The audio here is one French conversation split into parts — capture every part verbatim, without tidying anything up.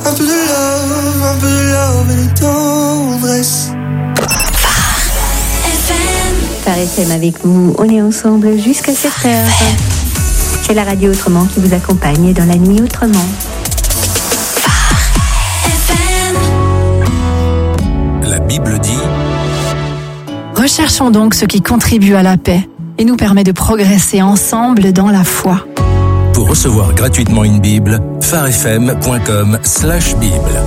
Un peu de love, un peu de love et de tendresse. Phare F M avec vous, on est ensemble jusqu'à sept heures. C'est la radio Autrement qui vous accompagne dans la nuit autrement. La Bible dit: recherchons donc ce qui contribue à la paix et nous permet de progresser ensemble dans la foi. Pour recevoir gratuitement une Bible, pharefm point com slash Bible.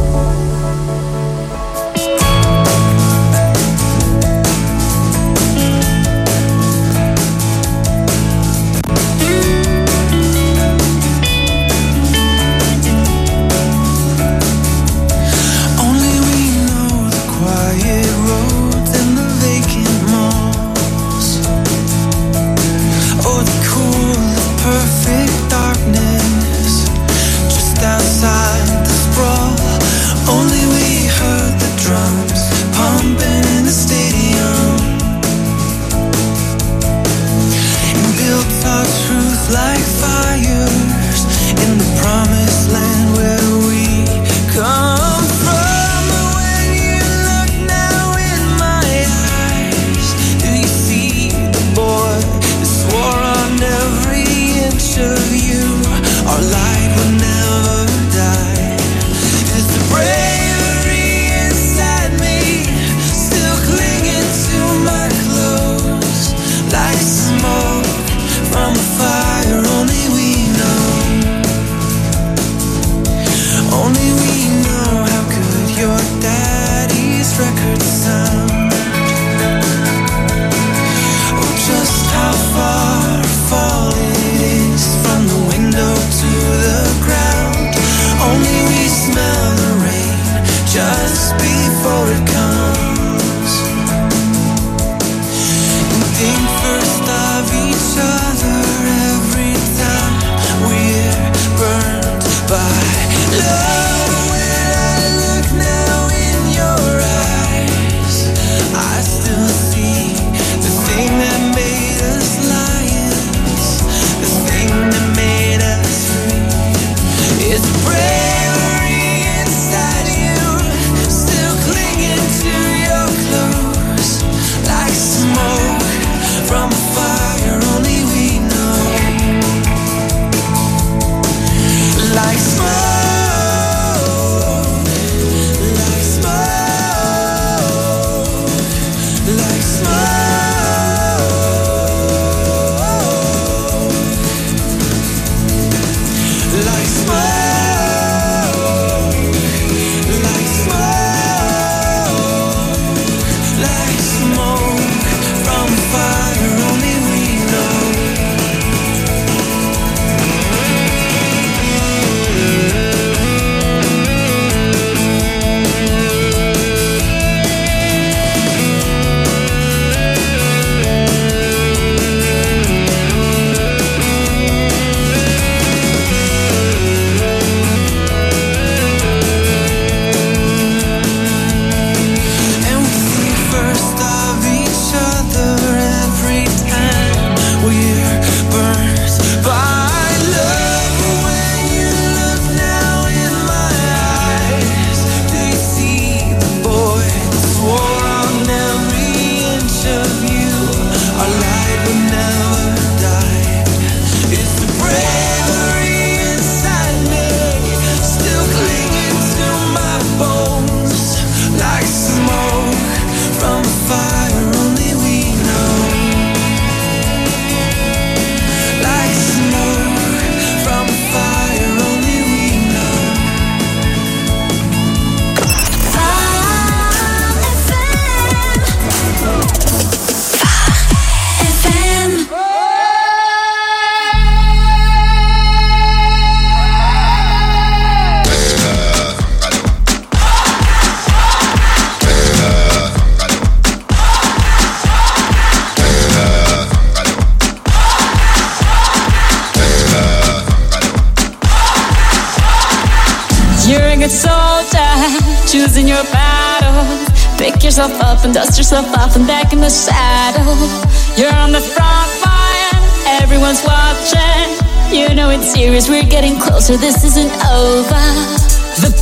You're a soldier, choosing your battle. Pick yourself up and dust yourself off and back in the saddle. You're on the front line, everyone's watching. You know it's serious, we're getting closer, this isn't over. The pressure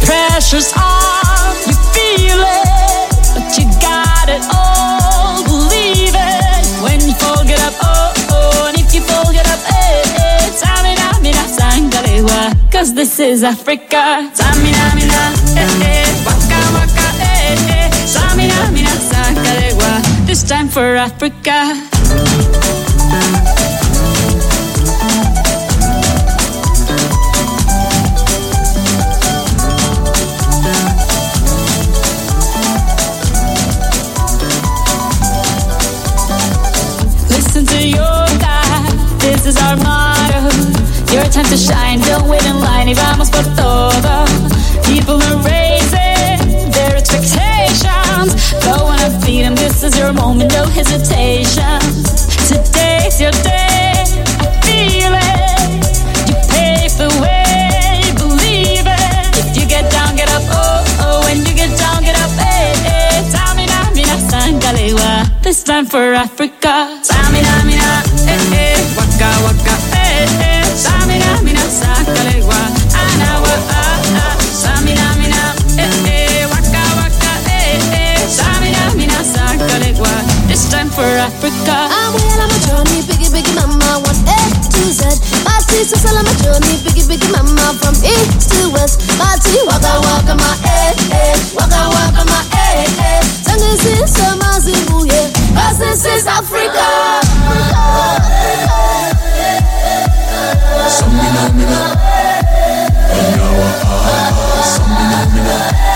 pressure's on, you feel it, but you got it all, believe it. When you fall, get up, oh, oh, and if you fall, get up, eh, eh. Tamina, mina, sangalewa, cause this is Africa. Tamina, mina, eh, eh, waka, waka, eh, eh. Tamina, mina, sangalewa, this time for Africa. Listen to your God, this is our motto. Your time to shine, don't wait in line. Y vamos por todo. People are raising their expectations. Go on and feed them, this is your moment, no hesitation. Today's your day, I feel it. You pave the way, believe it. If you get down, get up, oh, oh. When you get down, get up, eh, eh. Tamina, mina, sangalewa, this time for Africa. Tamina, mina, eh, eh. Waka, waka, eh, eh. Tamina, mina, sangalewa, anawa, ah, ah. Tamina, mina, eh, eh. Waka, waka, eh, eh. Tamina, mina, sangalewa, this time for Africa. I'm well on my journey, biggie, biggie, mama, one A to Z. My teacher still on my journey, biggie, biggie, mama, from east to west. My tea, waka, waka, my eh, eh, waka, waka, my eh, eh. Tango is summer, Zimbabwe, yeah, cause this is Africa. Samina, mina, anawa, ah, samina, mina,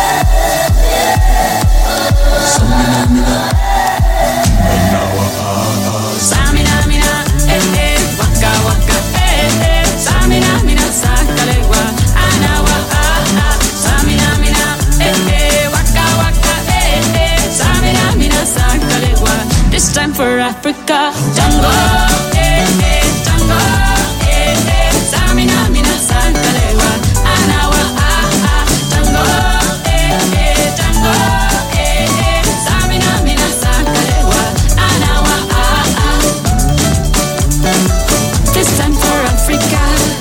samina, mina, anawa, ah, Samina, mina, eh, eh. Waka, waka, eh, eh. Samina, mina, sangalewa, anawa, ah, ah. Samina, mina, eh, eh. Waka, waka, eh, eh. Samina, mina, sangalewa, this time for Africa. Tango, eh, eh. Tango, eh, eh. Samina, mina, sangalewa, anawa, ah, ah. Tango, eh, eh. Tango, eh, eh. Samina, mina, sangalewa, anawa, ah, ah. This time for Africa.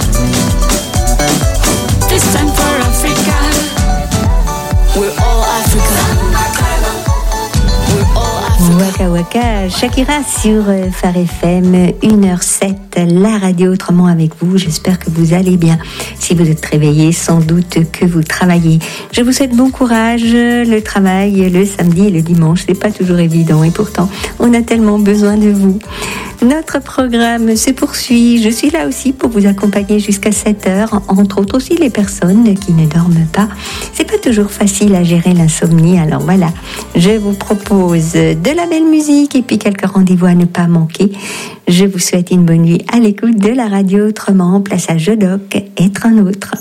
This time for Africa. We're all Africa. We're all Africa. Waka Waka, Shakira sur Phare F M, une heure sept, la radio autrement avec vous. J'espère que vous allez bien. Si vous êtes réveillés, sans doute que vous travaillez. Je vous souhaite bon courage. Le travail, le samedi et le dimanche, c'est pas toujours évident et pourtant, on a tellement besoin de vous. Notre programme se poursuit. Je suis là aussi pour vous accompagner jusqu'à sept heures, entre autres aussi les personnes qui ne dorment pas. C'est pas toujours facile à gérer l'insomnie, alors voilà. Je vous propose de la belle musique et puis quelques rendez-vous à ne pas manquer. Je vous souhaite une bonne nuit à l'écoute de la radio autrement. Place à Jodoc, être un autre.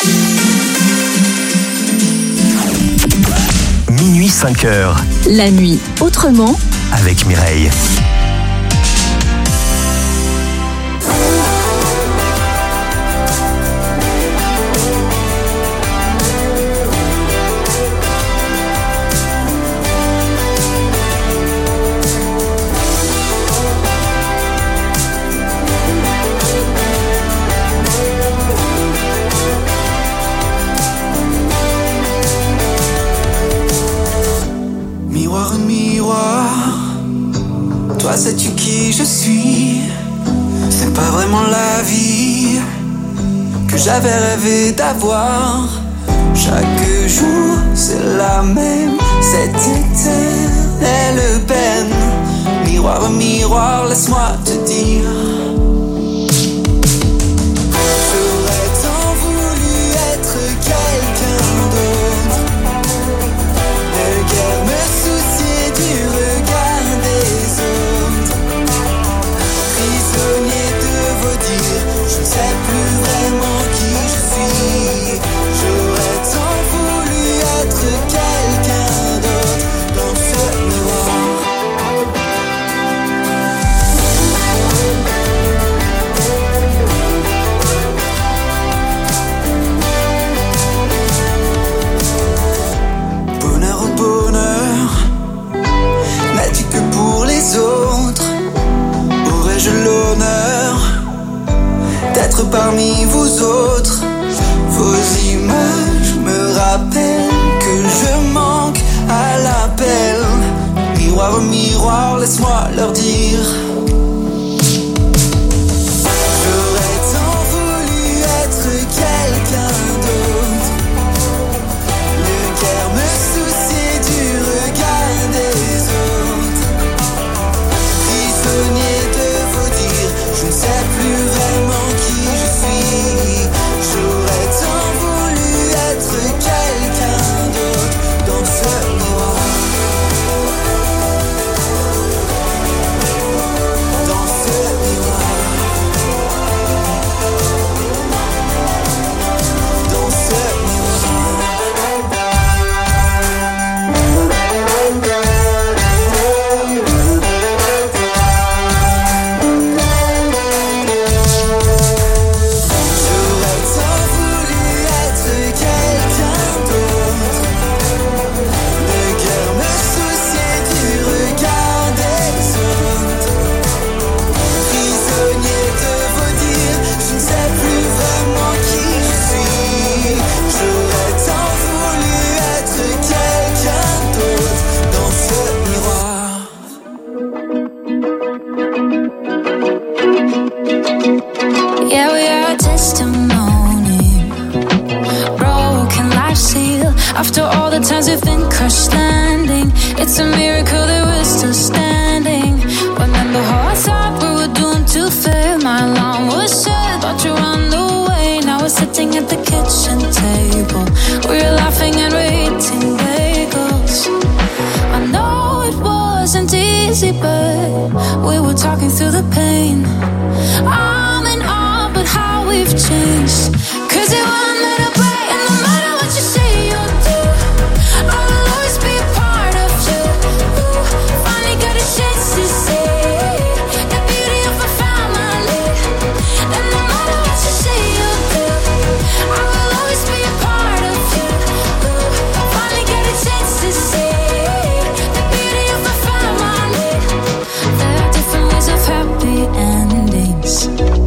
Minuit cinq heures. La nuit autrement Avec Mireille. Miroir, miroir, toi sais-tu qui je suis? C'est pas vraiment la vie que j'avais rêvé d'avoir. Chaque jour c'est la même, cette éternelle peine. Miroir, miroir, laisse-moi te dire. J'aurais tant voulu être quelqu'un d'autre, ne guère me soucier du regard des autres. Prisonnier de vos dires, je ne sais plus vraiment qui je suis. J'aurais tant voulu être quelqu'un d'autre dans ce miroir. laisse-moi leur dire. J'aurais tant voulu être quelqu'un d'autre, ne guère me soucier du regard des autres. Prisonnier de vos dires, je ne sais plus vraiment qui je suis. J'aurais tant voulu être quelqu'un d'autre dans ce miroir. Dans ce miroir. Dans ce J'aurais tant voulu être quelqu'un d'autre, ne guère me soucier du regard des autres. Prisonnier de vos dires, je ne sais plus vraiment qui je suis. J'aurais tant voulu être quelqu'un d'autre dans ce miroir. Yeah, we are a testimony, broken life seal. After all the times we've been crushed standing, it's a miracle that we're still standing. Remember how I thought we were doomed to fail? My alarm was set, thought you ran away. Now we're sitting at the kitchen table, we're laughing and we're eating bagels. I know it wasn't easy, but we were talking through the pain. I'm in awe, but how we've changed. Cause it won't let it break, and no matter what you say or do, I will always be a part of you. Ooh, finally got a chance to see the beauty of a family. And no matter what you say or do, I will always be a part of you. Ooh, finally got a chance to see the beauty of a family. There are different ways of happy endings.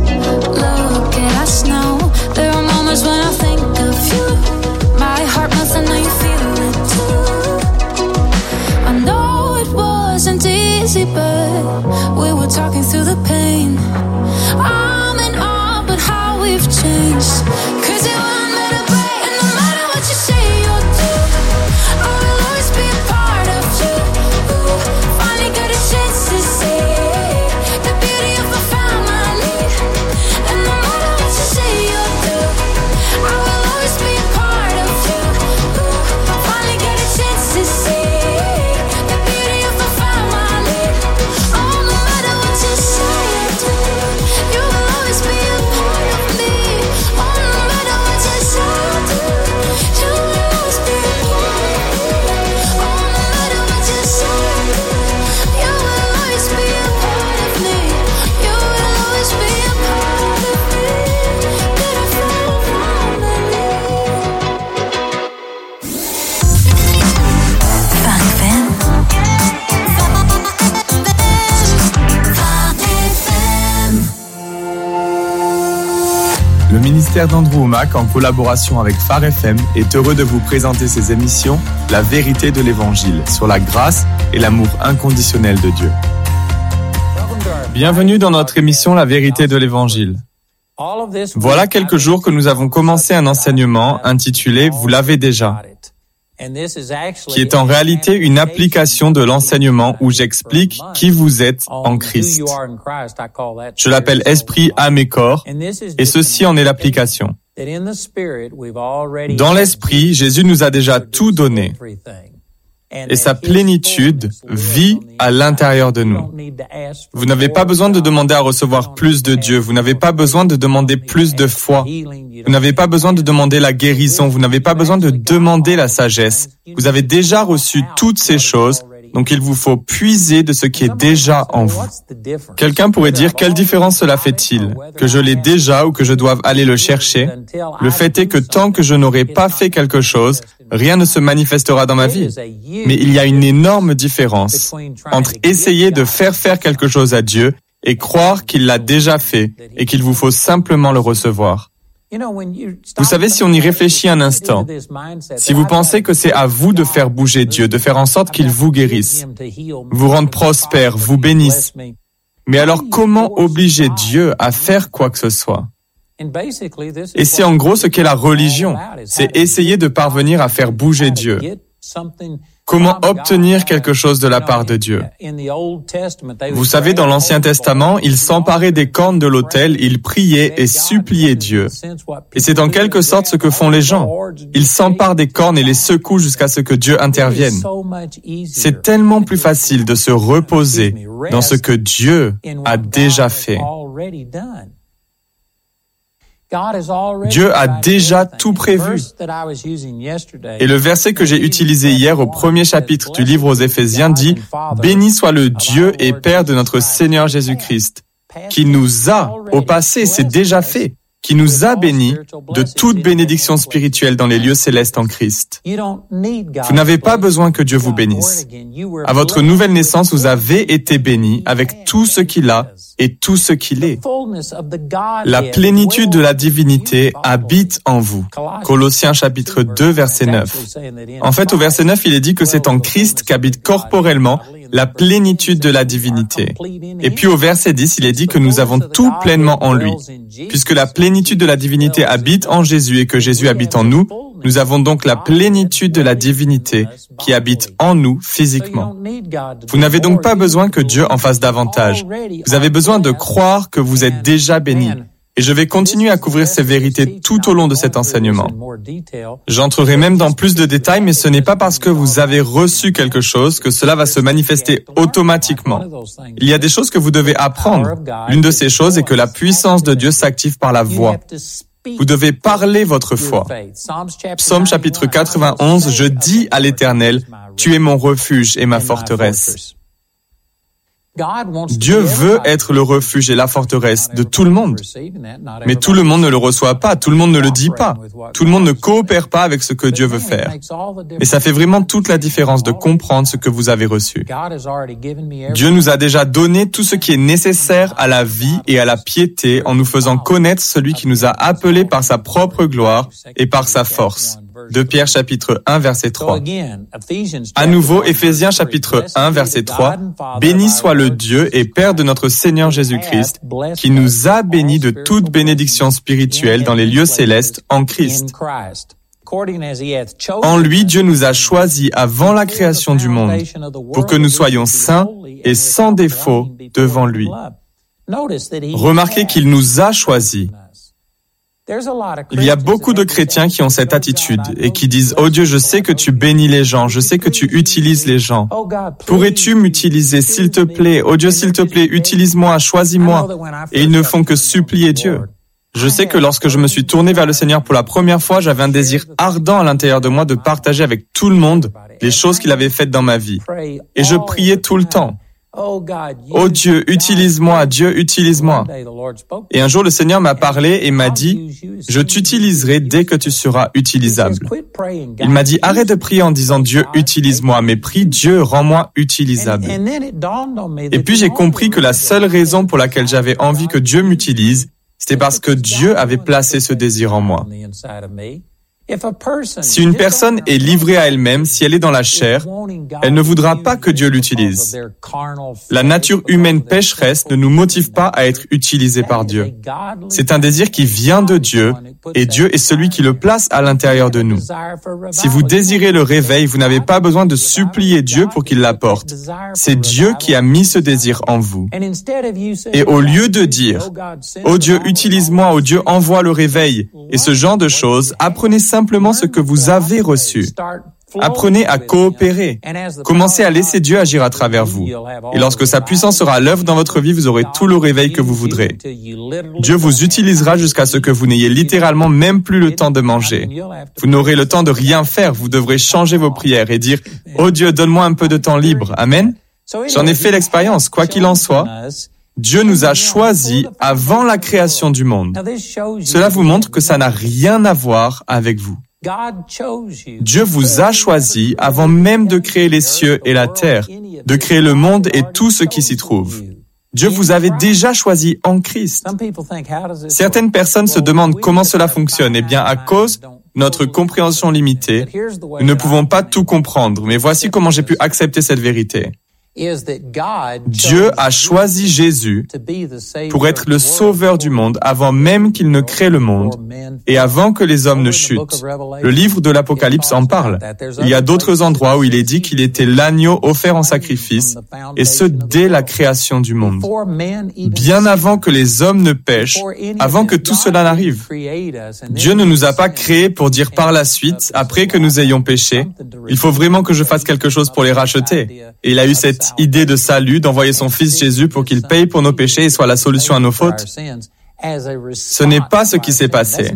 Look at us now. There are moments when I think of you. My heart melts, I know you feel it too. I know it wasn't easy, but we were talking through the pain. I'm in awe, but how we've changed. Cause it won't let it break, and no matter what you say or do, I will always be a part of you. Ooh, finally got a chance to see the beauty of a family. And no matter what you say or do, I will always be a part of you. Ooh, finally got a chance to see the beauty of a family. Oh, no matter what you say or do, you will always be a part of me. Oh, no matter what you say or do, you will always be a part of me. Oh, no matter what you say or do, you will always be a part of me. You will always be a part of me. Beautiful family. Phare F M. Le ministère d'Andrew Wommack, en collaboration avec Phare F M, est heureux de vous présenter ses émissions La vérité de l'Évangile, sur la grâce et l'amour inconditionnel de Dieu. Bienvenue dans notre émission La vérité de l'Évangile. Voilà quelques jours que nous avons commencé un enseignement intitulé « Vous l'avez déjà », qui est en réalité une application de l'enseignement où j'explique qui vous êtes en Christ. Je l'appelle Esprit, âme et corps, et ceci en est l'application. Dans l'Esprit, Jésus nous a déjà tout donné, et sa plénitude vit à l'intérieur de nous. Vous n'avez pas besoin de demander à recevoir plus de Dieu, vous n'avez pas besoin de demander plus de foi, vous n'avez pas besoin de demander la guérison, vous n'avez pas besoin de demander la sagesse. Vous avez déjà reçu toutes ces choses, donc il vous faut puiser de ce qui est déjà en vous. Quelqu'un pourrait dire, quelle différence cela fait-il? Que je l'ai déjà ou que je doive aller le chercher? Le fait est que tant que je n'aurai pas fait quelque chose, rien ne se manifestera dans ma vie. Mais il y a une énorme différence entre essayer de faire faire quelque chose à Dieu et croire qu'il l'a déjà fait et qu'il vous faut simplement le recevoir. Vous savez, si on y réfléchit un instant, si vous pensez que c'est à vous de faire bouger Dieu, de faire en sorte qu'il vous guérisse, vous rende prospère, vous bénisse, mais alors comment obliger Dieu à faire quoi que ce soit? Et c'est en gros ce qu'est la religion, c'est essayer de parvenir à faire bouger Dieu. Comment obtenir quelque chose de la part de Dieu? Vous savez, dans l'Ancien Testament, ils s'emparaient des cornes de l'autel, ils priaient et suppliaient Dieu. Et c'est en quelque sorte ce que font les gens. Ils s'emparent des cornes et les secouent jusqu'à ce que Dieu intervienne. C'est tellement plus facile de se reposer dans ce que Dieu a déjà fait. Dieu a déjà tout prévu. Et le verset que j'ai utilisé hier au premier chapitre du livre aux Éphésiens dit « Béni soit le Dieu et Père de notre Seigneur Jésus-Christ, qui nous a, au passé, c'est déjà fait, qui nous a bénis de toute bénédiction spirituelle dans les lieux célestes en Christ. » Vous n'avez pas besoin que Dieu vous bénisse. À votre nouvelle naissance, vous avez été bénis avec tout ce qu'il a et tout ce qu'il est. La plénitude de la divinité habite en vous. Colossiens chapitre deux, verset neuf. En fait, au verset neuf, il est dit que c'est en Christ qu'habite corporellement la plénitude de la divinité. Et puis au verset dix, il est dit que nous avons tout pleinement en lui. Puisque la plénitude de la divinité habite en Jésus et que Jésus habite en nous, nous avons donc la plénitude de la divinité qui habite en nous physiquement. Vous n'avez donc pas besoin que Dieu en fasse davantage. Vous avez besoin de croire que vous êtes déjà bénis. Et je vais continuer à couvrir ces vérités tout au long de cet enseignement. J'entrerai même dans plus de détails, mais ce n'est pas parce que vous avez reçu quelque chose que cela va se manifester automatiquement. Il y a des choses que vous devez apprendre. L'une de ces choses est que la puissance de Dieu s'active par la voix. Vous devez parler votre foi. Psaume chapitre quatre-vingt-onze, je dis à l'Éternel, tu es mon refuge et ma forteresse. Dieu veut être le refuge et la forteresse de tout le monde. Mais tout le monde ne le reçoit pas, tout le monde ne le dit pas. Tout le monde ne coopère pas avec ce que Dieu veut faire. Et ça fait vraiment toute la différence de comprendre ce que vous avez reçu. Dieu nous a déjà donné tout ce qui est nécessaire à la vie et à la piété en nous faisant connaître celui qui nous a appelés par sa propre gloire et par sa force. De Pierre chapitre un, verset trois. À nouveau, Éphésiens chapitre un, verset trois. Béni soit le Dieu et Père de notre Seigneur Jésus-Christ, qui nous a bénis de toute bénédiction spirituelle dans les lieux célestes en Christ. En lui, Dieu nous a choisis avant la création du monde pour que nous soyons saints et sans défaut devant lui. Remarquez qu'il nous a choisis. Il y a beaucoup de chrétiens qui ont cette attitude et qui disent « Oh Dieu, je sais que tu bénis les gens, je sais que tu utilises les gens. Pourrais-tu m'utiliser, s'il te plaît? Oh Dieu, s'il te plaît, utilise-moi, choisis-moi. » Et ils ne font que supplier Dieu. Je sais que lorsque je me suis tourné vers le Seigneur pour la première fois, j'avais un désir ardent à l'intérieur de moi de partager avec tout le monde les choses qu'il avait faites dans ma vie. Et je priais tout le temps. Oh Dieu, utilise-moi, Dieu, utilise-moi. Et un jour, le Seigneur m'a parlé et m'a dit, je t'utiliserai dès que tu seras utilisable. Il m'a dit, arrête de prier en disant Dieu, utilise-moi, mais prie Dieu, rends-moi utilisable. Et puis j'ai compris que la seule raison pour laquelle j'avais envie que Dieu m'utilise, c'était parce que Dieu avait placé ce désir en moi. Si une personne est livrée à elle-même, si elle est dans la chair, elle ne voudra pas que Dieu l'utilise. La nature humaine pécheresse ne nous motive pas à être utilisés par Dieu. C'est un désir qui vient de Dieu, et Dieu est celui qui le place à l'intérieur de nous. Si vous désirez le réveil, vous n'avez pas besoin de supplier Dieu pour qu'il l'apporte. C'est Dieu qui a mis ce désir en vous. Et au lieu de dire « Oh Dieu, utilise-moi, oh Dieu, envoie le réveil » et ce genre de choses, apprenez simplement ce que vous avez reçu. Apprenez à coopérer. Commencez à laisser Dieu agir à travers vous. Et lorsque sa puissance sera à l'œuvre dans votre vie, vous aurez tout le réveil que vous voudrez. Dieu vous utilisera jusqu'à ce que vous n'ayez littéralement même plus le temps de manger. Vous n'aurez le temps de rien faire. Vous devrez changer vos prières et dire « Oh Dieu, donne-moi un peu de temps libre. » Amen. J'en ai fait l'expérience. Quoi qu'il en soit, Dieu nous a choisis avant la création du monde. Cela vous montre que ça n'a rien à voir avec vous. Dieu vous a choisi avant même de créer les cieux et la terre, de créer le monde et tout ce qui s'y trouve. Dieu vous avait déjà choisi en Christ. Certaines personnes se demandent comment cela fonctionne. Eh bien, à cause de notre compréhension limitée, nous ne pouvons pas tout comprendre. Mais voici comment j'ai pu accepter cette vérité. Dieu a choisi Jésus pour être le sauveur du monde avant même qu'il ne crée le monde et avant que les hommes ne chutent. Le livre de l'Apocalypse en parle. Il y a d'autres endroits où il est dit qu'il était l'agneau offert en sacrifice, et ce dès la création du monde. Bien avant que les hommes ne pêchent, avant que tout cela n'arrive. Dieu ne nous a pas créés pour dire par la suite, après que nous ayons péché, il faut vraiment que je fasse quelque chose pour les racheter. Et il a eu cette idée de salut, d'envoyer son fils Jésus pour qu'il paye pour nos péchés et soit la solution à nos fautes. Ce n'est pas ce qui s'est passé.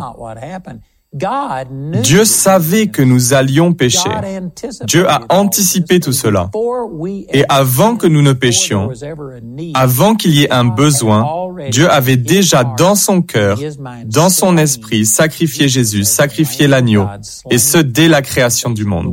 Dieu savait que nous allions pécher. Dieu a anticipé tout cela. Et avant que nous ne péchions, avant qu'il y ait un besoin, Dieu avait déjà dans son cœur, dans son esprit, sacrifié Jésus, sacrifié l'agneau, et ce dès la création du monde.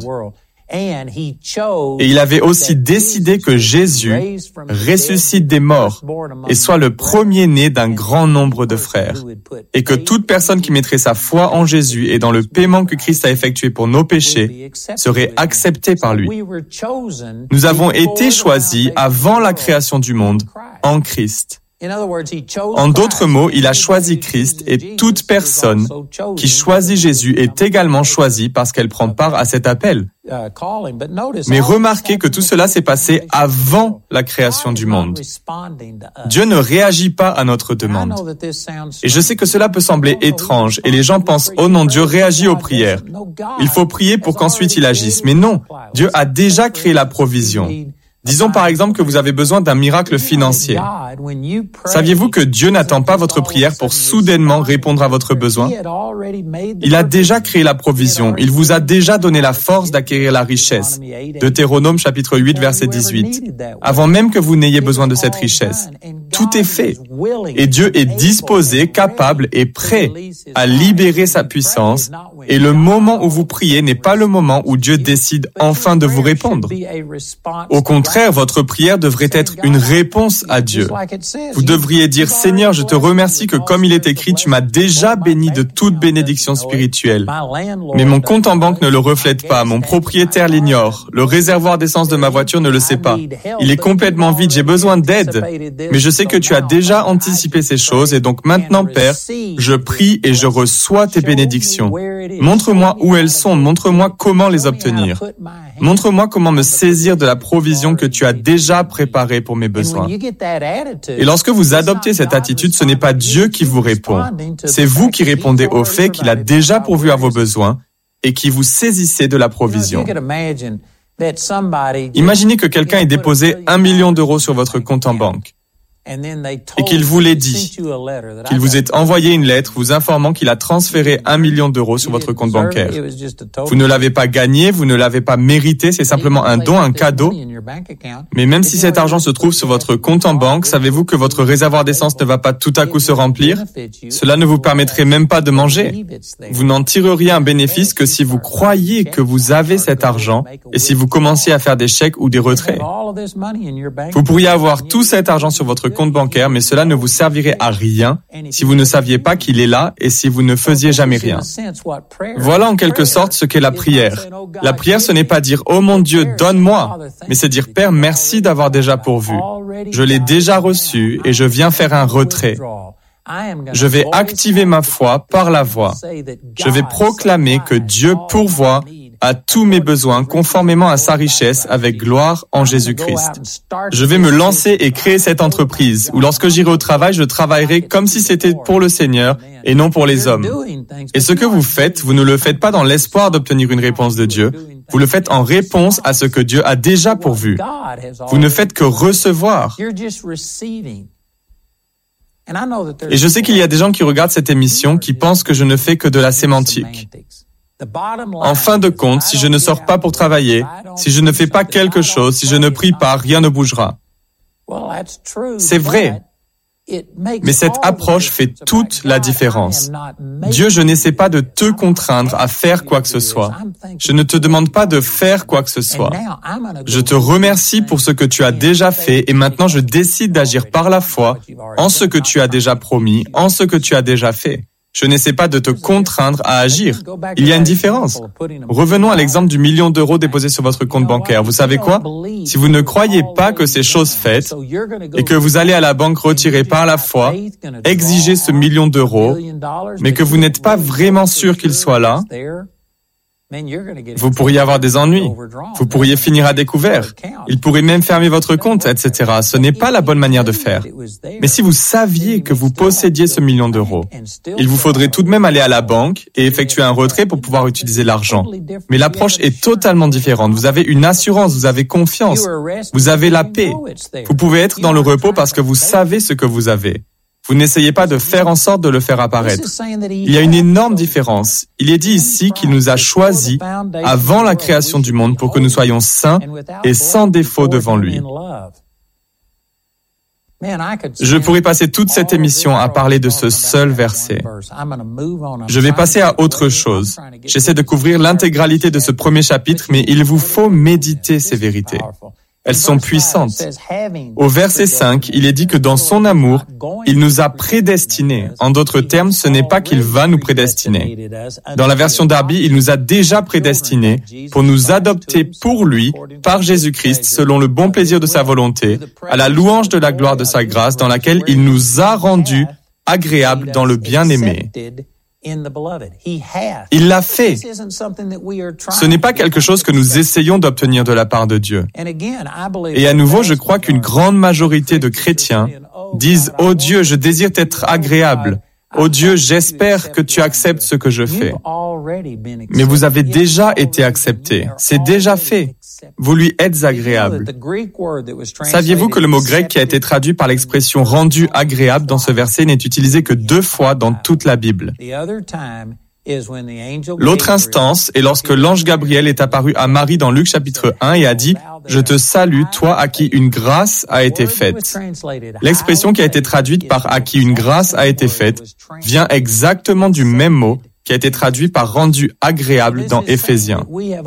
Et il avait aussi décidé que Jésus ressuscite des morts et soit le premier-né d'un grand nombre de frères, et que toute personne qui mettrait sa foi en Jésus et dans le paiement que Christ a effectué pour nos péchés serait acceptée par lui. Nous avons été choisis avant la création du monde en Christ. En d'autres mots, il a choisi Christ et toute personne qui choisit Jésus est également choisie parce qu'elle prend part à cet appel. Mais remarquez que tout cela s'est passé avant la création du monde. Dieu ne réagit pas à notre demande. Et je sais que cela peut sembler étrange et les gens pensent « Oh non, Dieu réagit aux prières. Il faut prier pour qu'ensuite il agisse. » Mais non, Dieu a déjà créé la provision. Disons par exemple que vous avez besoin d'un miracle financier. Saviez-vous que Dieu n'attend pas votre prière pour soudainement répondre à votre besoin? Il a déjà créé la provision. Il vous a déjà donné la force d'acquérir la richesse. Deutéronome chapitre huit verset dix-huit. Avant même que vous n'ayez besoin de cette richesse. Tout est fait. Et Dieu est disposé, capable et prêt à libérer sa puissance. Et le moment où vous priez n'est pas le moment où Dieu décide enfin de vous répondre. Au contraire, votre prière devrait être une réponse à Dieu. Vous devriez dire, Seigneur, je te remercie que comme il est écrit, tu m'as déjà béni de toute bénédiction spirituelle. Mais mon compte en banque ne le reflète pas, mon propriétaire l'ignore, le réservoir d'essence de ma voiture ne le sait pas. Il est complètement vide, j'ai besoin d'aide. Mais je sais que tu as déjà anticipé ces choses et donc maintenant, Père, je prie et je reçois tes bénédictions. Montre-moi où elles sont, montre-moi comment les obtenir. Montre-moi comment me saisir de la provision que tu as déjà préparée pour mes besoins. Et lorsque vous adoptez cette attitude, ce n'est pas Dieu qui vous répond. C'est vous qui répondez au fait qu'il a déjà pourvu à vos besoins et qui vous saisissez de la provision. Imaginez que quelqu'un ait déposé un million d'euros sur votre compte en banque. Et qu'il vous l'ait dit, qu'il vous ait envoyé une lettre vous informant qu'il a transféré un million d'euros sur votre compte bancaire. Vous ne l'avez pas gagné, vous ne l'avez pas mérité, c'est simplement un don, un cadeau. Mais même si cet argent se trouve sur votre compte en banque, savez-vous que votre réservoir d'essence ne va pas tout à coup se remplir? Cela ne vous permettrait même pas de manger. Vous n'en tireriez un bénéfice que si vous croyez que vous avez cet argent et si vous commenciez à faire des chèques ou des retraits. Vous pourriez avoir tout cet argent sur votre compte bancaire, mais cela ne vous servirait à rien si vous ne saviez pas qu'il est là et si vous ne faisiez jamais rien. Voilà en quelque sorte ce qu'est la prière. La prière, ce n'est pas dire « Oh mon Dieu, donne-moi », mais c'est dire « Père, merci d'avoir déjà pourvu. Je l'ai déjà reçu et je viens faire un retrait. Je vais activer ma foi par la voix. Je vais proclamer que Dieu pourvoit à tous mes besoins conformément à sa richesse avec gloire en Jésus-Christ. Je vais me lancer et créer cette entreprise où lorsque j'irai au travail, je travaillerai comme si c'était pour le Seigneur et non pour les hommes. Et ce que vous faites, vous ne le faites pas dans l'espoir d'obtenir une réponse de Dieu. Vous le faites en réponse à ce que Dieu a déjà pourvu. Vous ne faites que recevoir. Et je sais qu'il y a des gens qui regardent cette émission qui pensent que je ne fais que de la sémantique. En fin de compte, si je ne sors pas pour travailler, si je ne fais pas quelque chose, si je ne prie pas, rien ne bougera. C'est vrai. Mais cette approche fait toute la différence. Dieu, je n'essaie pas de te contraindre à faire quoi que ce soit. Je ne te demande pas de faire quoi que ce soit. Je te remercie pour ce que tu as déjà fait et maintenant je décide d'agir par la foi en ce que tu as déjà promis, en ce que tu as déjà fait. Je n'essaie pas de te contraindre à agir. Il y a une différence. Revenons à l'exemple du million d'euros déposé sur votre compte bancaire. Vous savez quoi? Si vous ne croyez pas que c'est chose faite et que vous allez à la banque retirer par la foi, exiger ce million d'euros, mais que vous n'êtes pas vraiment sûr qu'il soit là, vous pourriez avoir des ennuis. Vous pourriez finir à découvert. Il pourrait même fermer votre compte, et cetera. Ce n'est pas la bonne manière de faire. Mais si vous saviez que vous possédiez ce million d'euros, il vous faudrait tout de même aller à la banque et effectuer un retrait pour pouvoir utiliser l'argent. Mais l'approche est totalement différente. Vous avez une assurance, vous avez confiance, vous avez la paix. Vous pouvez être dans le repos parce que vous savez ce que vous avez. Vous n'essayez pas de faire en sorte de le faire apparaître. Il y a une énorme différence. Il est dit ici qu'il nous a choisis avant la création du monde pour que nous soyons saints et sans défaut devant lui. Je pourrais passer toute cette émission à parler de ce seul verset. Je vais passer à autre chose. J'essaie de couvrir l'intégralité de ce premier chapitre, mais il vous faut méditer ces vérités. Elles sont puissantes. Au verset cinq, il est dit que dans son amour, il nous a prédestinés. En d'autres termes, ce n'est pas qu'il va nous prédestiner. Dans la version Darby, il nous a déjà prédestinés pour nous adopter pour lui, par Jésus-Christ, selon le bon plaisir de sa volonté, à la louange de la gloire de sa grâce, dans laquelle il nous a rendus agréables dans le bien-aimé. Il l'a fait. Ce n'est pas quelque chose que nous essayons d'obtenir de la part de Dieu. Et à nouveau, je crois qu'une grande majorité de chrétiens disent « Oh Dieu, je désire t'être agréable. Oh Dieu, j'espère que tu acceptes ce que je fais. » Mais vous avez déjà été accepté. C'est déjà fait. Vous lui êtes agréable. Saviez-vous que le mot grec qui a été traduit par l'expression « rendu agréable » dans ce verset n'est utilisé que deux fois dans toute la Bible? L'autre instance est lorsque l'ange Gabriel est apparu à Marie dans Luc chapitre un et a dit « Je te salue, toi à qui une grâce a été faite ». L'expression qui a été traduite par « à qui une grâce a été faite » vient exactement du même mot qui a été traduit par « rendu agréable » dans Éphésiens.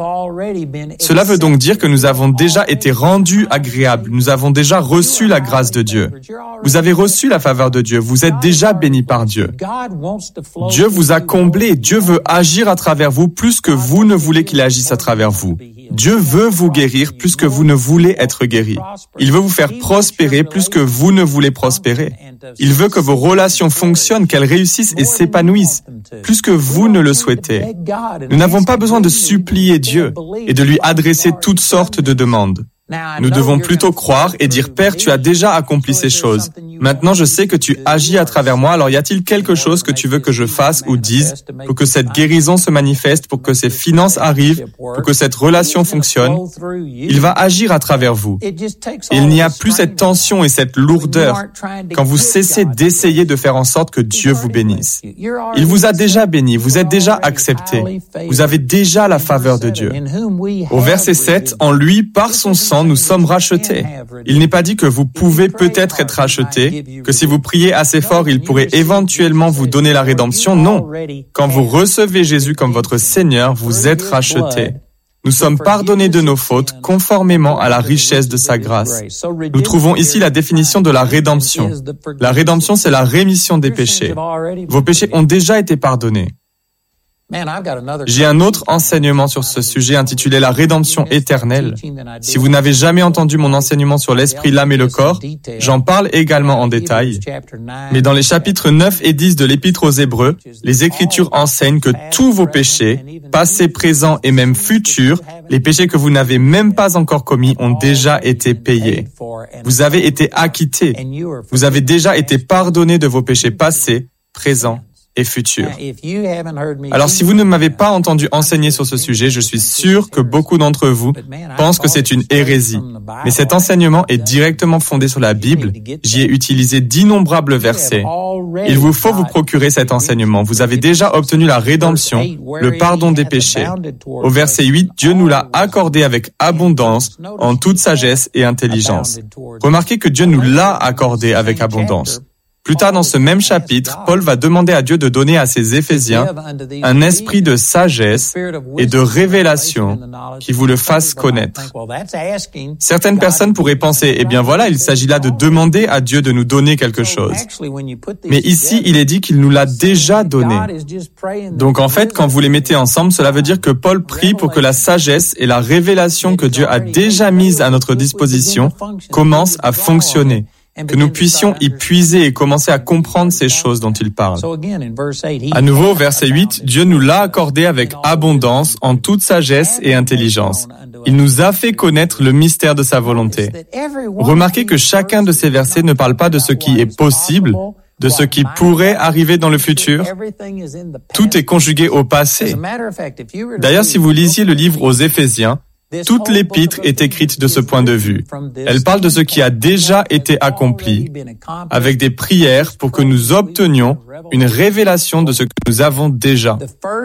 Cela veut donc dire que nous avons déjà été rendus agréables, nous avons déjà reçu la grâce de Dieu. Vous avez reçu la faveur de Dieu, vous êtes déjà bénis par Dieu. Dieu vous a comblé, Dieu veut agir à travers vous plus que vous ne voulez qu'il agisse à travers vous. Dieu veut vous guérir plus que vous ne voulez être guéri. Il veut vous faire prospérer plus que vous ne voulez prospérer. Il veut que vos relations fonctionnent, qu'elles réussissent et s'épanouissent, plus que vous ne le souhaitez. Nous n'avons pas besoin de supplier Dieu et de lui adresser toutes sortes de demandes. Nous devons plutôt croire et dire « Père, tu as déjà accompli ces choses. Maintenant, je sais que tu agis à travers moi, alors y a-t-il quelque chose que tu veux que je fasse ou dise pour que cette guérison se manifeste, pour que ces finances arrivent, pour que cette relation fonctionne? Il va agir à travers vous. Et il n'y a plus cette tension et cette lourdeur quand vous cessez d'essayer de faire en sorte que Dieu vous bénisse. Il vous a déjà béni, vous êtes déjà accepté. Vous avez déjà la faveur de Dieu. Au verset sept, en lui, par son sang, nous sommes rachetés. Il n'est pas dit que vous pouvez peut-être être rachetés, que si vous priez assez fort, il pourrait éventuellement vous donner la rédemption. Non. Quand vous recevez Jésus comme votre Seigneur, vous êtes rachetés. Nous sommes pardonnés de nos fautes conformément à la richesse de sa grâce. Nous trouvons ici la définition de la rédemption. La rédemption, c'est la rémission des péchés. Vos péchés ont déjà été pardonnés. J'ai un autre enseignement sur ce sujet intitulé La rédemption éternelle. Si vous n'avez jamais entendu mon enseignement sur l'esprit, l'âme et le corps, j'en parle également en détail. Mais dans les chapitres neuf et dix de l'Épître aux Hébreux, les Écritures enseignent que tous vos péchés, passés, présents et même futurs, les péchés que vous n'avez même pas encore commis, ont déjà été payés. Vous avez été acquittés. Vous avez déjà été pardonnés de vos péchés passés, présents et futur. Alors, si vous ne m'avez pas entendu enseigner sur ce sujet, je suis sûr que beaucoup d'entre vous pensent que c'est une hérésie. Mais cet enseignement est directement fondé sur la Bible. J'y ai utilisé d'innombrables versets. Il vous faut vous procurer cet enseignement. Vous avez déjà obtenu la rédemption, le pardon des péchés. Au verset huit, Dieu nous l'a accordé avec abondance, en toute sagesse et intelligence. Remarquez que Dieu nous l'a accordé avec abondance. Plus tard dans ce même chapitre, Paul va demander à Dieu de donner à ses Éphésiens un esprit de sagesse et de révélation qui vous le fasse connaître. Certaines personnes pourraient penser, eh bien voilà, il s'agit là de demander à Dieu de nous donner quelque chose. Mais ici, il est dit qu'il nous l'a déjà donné. Donc en fait, quand vous les mettez ensemble, cela veut dire que Paul prie pour que la sagesse et la révélation que Dieu a déjà mise à notre disposition commencent à fonctionner, que nous puissions y puiser et commencer à comprendre ces choses dont il parle. À nouveau, verset huit, Dieu nous l'a accordé avec abondance en toute sagesse et intelligence. Il nous a fait connaître le mystère de sa volonté. Remarquez que chacun de ces versets ne parle pas de ce qui est possible, de ce qui pourrait arriver dans le futur. Tout est conjugué au passé. D'ailleurs, si vous lisiez le livre aux Éphésiens, toute l'épître est écrite de ce point de vue. Elle parle de ce qui a déjà été accompli, avec des prières pour que nous obtenions une révélation de ce que nous avons déjà.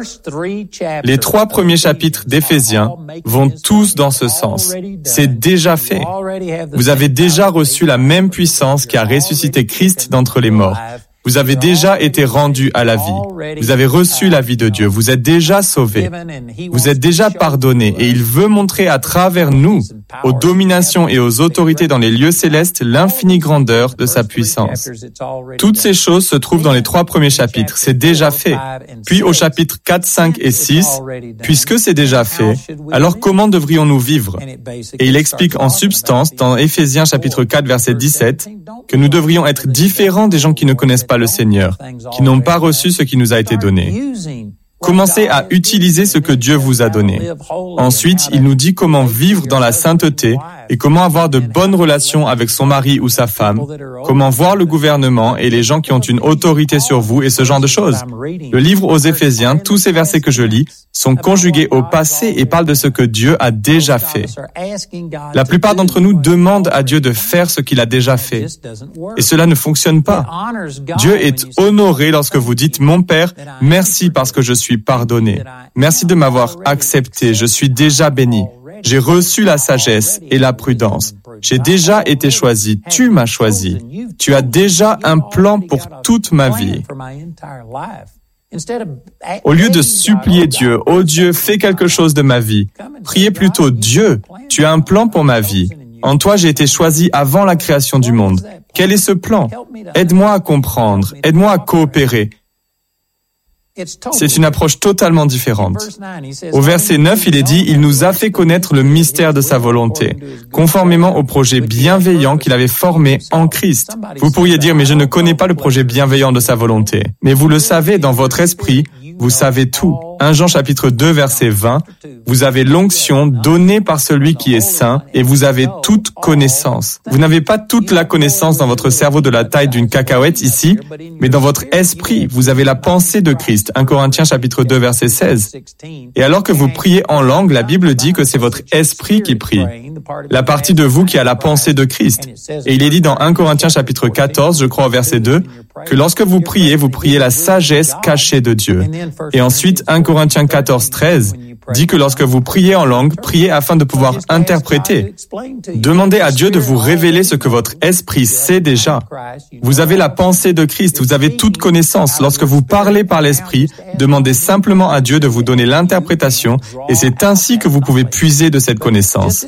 Les trois premiers chapitres d'Éphésiens vont tous dans ce sens. C'est déjà fait. Vous avez déjà reçu la même puissance qui a ressuscité Christ d'entre les morts. Vous avez déjà été rendu à la vie. Vous avez reçu la vie de Dieu. Vous êtes déjà sauvés. Vous êtes déjà pardonnés. Et il veut montrer à travers nous, aux dominations et aux autorités dans les lieux célestes, l'infinie grandeur de sa puissance. Toutes ces choses se trouvent dans les trois premiers chapitres. C'est déjà fait. Puis au chapitre quatre, cinq et six, puisque c'est déjà fait, alors comment devrions-nous vivre? Et il explique en substance, dans Éphésiens chapitre quatre, verset dix-sept, que nous devrions être différents des gens qui ne connaissent pas le Seigneur, qui n'ont pas reçu ce qui nous a été donné. Commencez à utiliser ce que Dieu vous a donné. Ensuite, il nous dit comment vivre dans la sainteté et comment avoir de bonnes relations avec son mari ou sa femme, comment voir le gouvernement et les gens qui ont une autorité sur vous et ce genre de choses. Le livre aux Éphésiens, tous ces versets que je lis, sont conjugués au passé et parlent de ce que Dieu a déjà fait. La plupart d'entre nous demandent à Dieu de faire ce qu'il a déjà fait. Et cela ne fonctionne pas. Dieu est honoré lorsque vous dites « Mon Père, merci parce que je suis pardonné. Merci de m'avoir accepté. Je suis déjà béni. J'ai reçu la sagesse et la prudence. J'ai déjà été choisi. Tu m'as choisi. Tu as déjà un plan pour toute ma vie. » Au lieu de supplier Dieu, « Oh Dieu, fais quelque chose de ma vie », priez plutôt « Dieu, tu as un plan pour ma vie. En toi, j'ai été choisi avant la création du monde. Quel est ce plan? Aide-moi à comprendre. Aide-moi à coopérer. » C'est une approche totalement différente. Au verset neuf, il est dit « Il nous a fait connaître le mystère de sa volonté, conformément au projet bienveillant qu'il avait formé en Christ. » Vous pourriez dire « Mais je ne connais pas le projet bienveillant de sa volonté. » Mais vous le savez dans votre esprit, vous savez tout. premier Jean chapitre deux, verset vingt, « Vous avez l'onction donnée par celui qui est saint et vous avez toute connaissance. » Vous n'avez pas toute la connaissance dans votre cerveau de la taille d'une cacahuète ici, mais dans votre esprit, vous avez la pensée de Christ. premier Corinthiens chapitre deux, verset seize. Et alors que vous priez en langue, la Bible dit que c'est votre esprit qui prie, la partie de vous qui a la pensée de Christ. Et il est dit dans premier Corinthiens chapitre quatorze, je crois au verset deux, que lorsque vous priez, vous priez la sagesse cachée de Dieu. Et ensuite, premier Corinthiens quatorze, treize dit que lorsque vous priez en langue, priez afin de pouvoir interpréter. Demandez à Dieu de vous révéler ce que votre esprit sait déjà. Vous avez la pensée de Christ, vous avez toute connaissance. Lorsque vous parlez par l'esprit, demandez simplement à Dieu de vous donner l'interprétation et c'est ainsi que vous pouvez puiser de cette connaissance.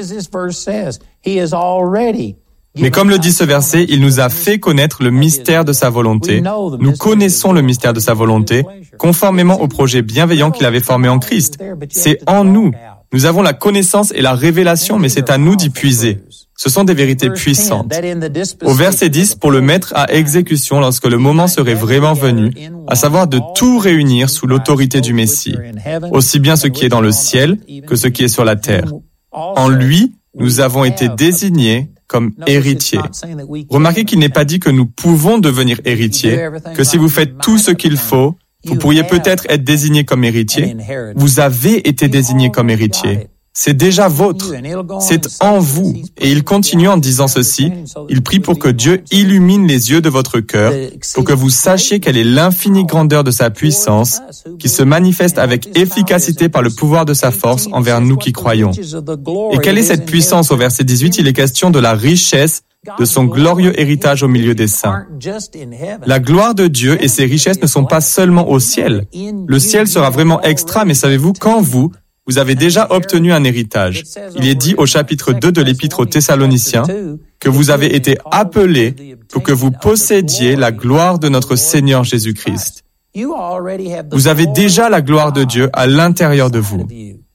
Mais comme le dit ce verset, il nous a fait connaître le mystère de sa volonté. Nous connaissons le mystère de sa volonté, conformément au projet bienveillant qu'il avait formé en Christ. C'est en nous. Nous avons la connaissance et la révélation, mais c'est à nous d'y puiser. Ce sont des vérités puissantes. Au verset dix, pour le mettre à exécution lorsque le moment serait vraiment venu, à savoir de tout réunir sous l'autorité du Messie, aussi bien ce qui est dans le ciel que ce qui est sur la terre. En lui, nous avons été désignés comme héritiers. Remarquez qu'il n'est pas dit que nous pouvons devenir héritiers, que si vous faites tout ce qu'il faut, vous pourriez peut-être être désigné comme héritier. Vous avez été désigné comme héritier. C'est déjà vôtre. C'est en vous. Et il continue en disant ceci. Il prie pour que Dieu illumine les yeux de votre cœur, pour que vous sachiez quelle est l'infinie grandeur de sa puissance, qui se manifeste avec efficacité par le pouvoir de sa force envers nous qui croyons. Et quelle est cette puissance? Au verset dix-huit, il est question de la richesse de son glorieux héritage au milieu des saints. La gloire de Dieu et ses richesses ne sont pas seulement au ciel. Le ciel sera vraiment extra, mais savez-vous, quand vous, vous avez déjà obtenu un héritage, il est dit au chapitre deux de l'Épître aux Thessaloniciens que vous avez été appelés pour que vous possédiez la gloire de notre Seigneur Jésus-Christ. Vous avez déjà la gloire de Dieu à l'intérieur de vous.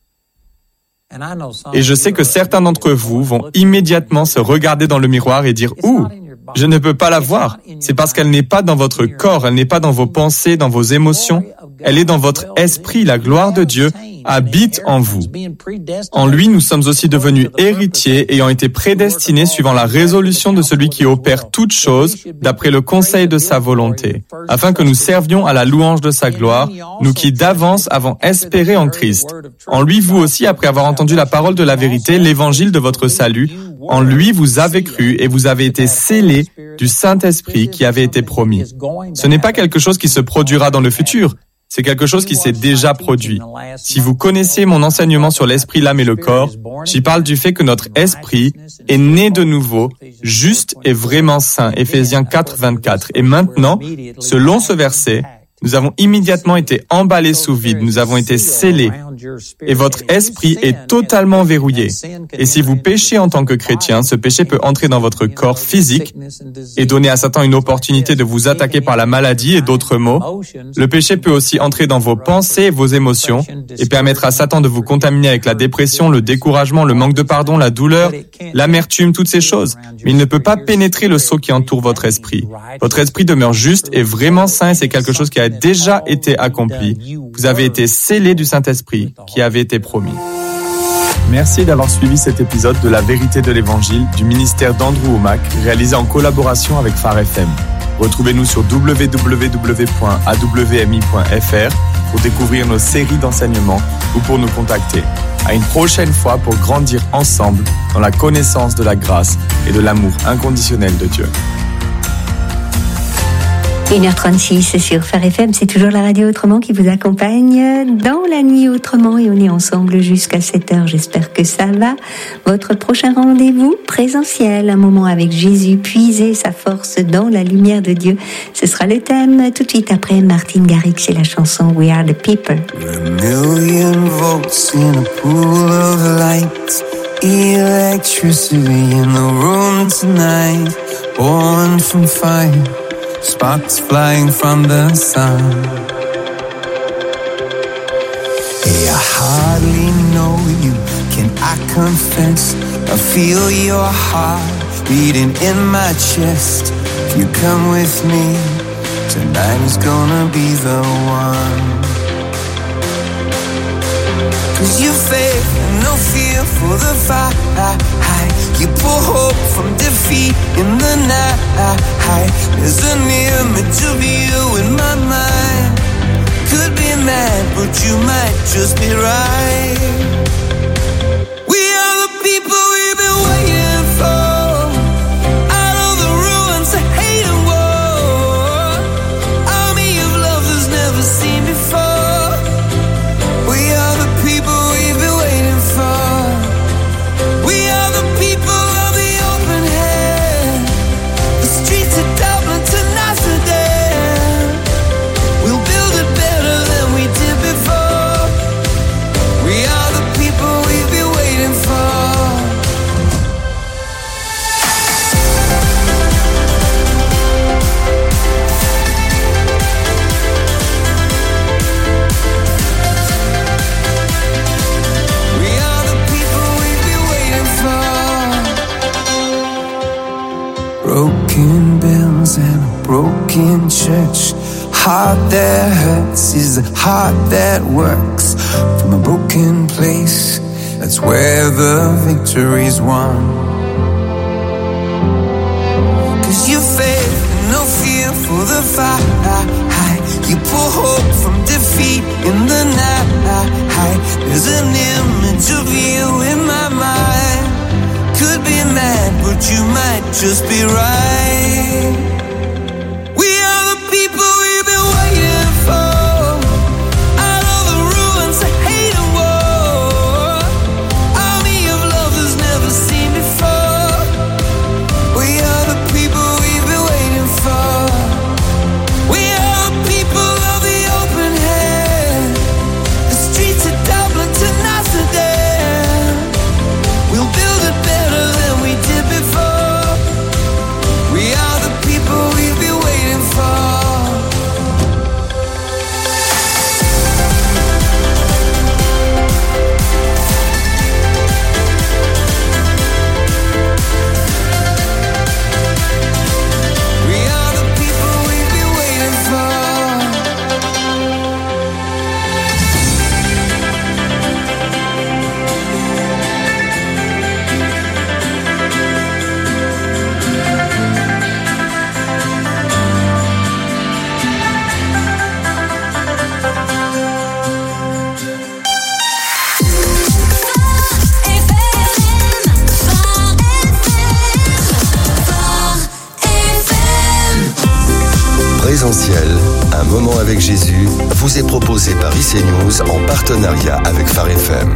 Et je sais que certains d'entre vous vont immédiatement se regarder dans le miroir et dire « Ouh, je ne peux pas la voir. C'est parce qu'elle n'est pas dans votre corps, elle n'est pas dans vos pensées, dans vos émotions. Elle est dans votre esprit. La gloire de Dieu habite en vous. En lui, nous sommes aussi devenus héritiers, ayant été prédestinés suivant la résolution de celui qui opère toutes choses d'après le conseil de sa volonté, afin que nous servions à la louange de sa gloire, nous qui d'avance avons espéré en Christ. En lui, vous aussi, après avoir entendu la parole de la vérité, l'évangile de votre salut, en lui, vous avez cru et vous avez été scellés du Saint-Esprit qui avait été promis. Ce n'est pas quelque chose qui se produira dans le futur. C'est quelque chose qui s'est déjà produit. Si vous connaissez mon enseignement sur l'esprit, l'âme et le corps, j'y parle du fait que notre esprit est né de nouveau, juste et vraiment saint. Éphésiens quatre, vingt-quatre. Et maintenant, selon ce verset, nous avons immédiatement été emballés sous vide, nous avons été scellés, et votre esprit est totalement verrouillé. Et si vous péchez en tant que chrétien, ce péché peut entrer dans votre corps physique et donner à Satan une opportunité de vous attaquer par la maladie et d'autres maux. Le péché peut aussi entrer dans vos pensées et vos émotions et permettre à Satan de vous contaminer avec la dépression, le découragement, le manque de pardon, la douleur, l'amertume, toutes ces choses. Mais il ne peut pas pénétrer le sceau qui entoure votre esprit. Votre esprit demeure juste et vraiment saint et c'est quelque chose qui a déjà été accompli. Vous avez été scellés du Saint-Esprit qui avait été promis. Merci d'avoir suivi cet épisode de La Vérité de l'Évangile du ministère d'Andrew Wommack, réalisé en collaboration avec Phare F M. Retrouvez-nous sur w w w point a w m i point f r pour découvrir nos séries d'enseignements ou pour nous contacter. À une prochaine fois pour grandir ensemble dans la connaissance de la grâce et de l'amour inconditionnel de Dieu. une heure trente-six sur Phare F M, c'est toujours la radio Autrement qui vous accompagne dans la nuit autrement et on est ensemble jusqu'à sept heures. J'espère que ça va. Votre prochain rendez-vous présentiel, un moment avec Jésus, puiser sa force dans la lumière de Dieu. Ce sera le thème tout de suite après Martin Garrix et la chanson We Are the People. A million volts in a pool of light, electricity in the room tonight, born from fire. Sparks flying from the sun. Hey, I hardly know you, can I confess? I feel your heart beating in my chest. If you come with me, tonight is gonna be the one. Cause you faith and no fear for the fight. You pull hope from defeat in the night. There's an image of you in my mind. Could be mad, but you might just be right. We are the people we've been waiting for. Out of the ruins of hate and war, army of lovers never seen before. We are the people we've been waiting for. We are the people of the open hand. The streets of Dublin to Amsterdam. We'll build it better than we did before. We are the people we've been waiting for. We are the people we've been waiting for. Broken bells and a broken church. Heart that hurts is a heart that works. From a broken place, that's where the victory's won. Cause you faith and no fear for the fight. You pull hope from defeat in the night. There's an image of you in my mind. Could be mad, but you might just be right. We are the people we've been waiting for. Out of the ruins of hate and war, army of lovers never seen before. We are présentiel, un moment avec Jésus, vous est proposé par I C News en partenariat avec Phare F M.